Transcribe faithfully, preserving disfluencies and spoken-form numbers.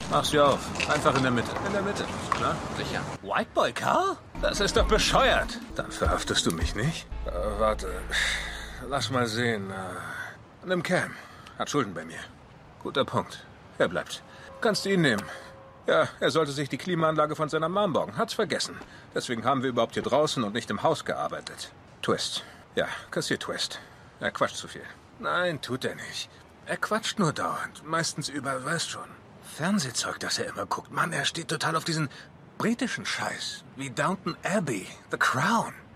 Mach sie auf. Einfach in der Mitte. In der Mitte. Na? Sicher. White Boy Carl? Das ist doch bescheuert. Dann verhaftest du mich nicht? Äh, warte. Lass mal sehen. Äh, nimm Cam. Hat Schulden bei mir. Guter Punkt. Er bleibt. Kannst du ihn nehmen. Ja, er sollte sich die Klimaanlage von seiner Mom borgen. Hat's vergessen. Deswegen haben wir überhaupt hier draußen und nicht im Haus gearbeitet. Twist. Ja, kassier Twist. Er quatscht zu viel. Nein, tut er nicht. Er quatscht nur dauernd. Meistens über, weißt schon. Fernsehzeug, das er immer guckt. Mann, er steht total auf diesen britischen Scheiß. Wie Downton Abbey, The Crown.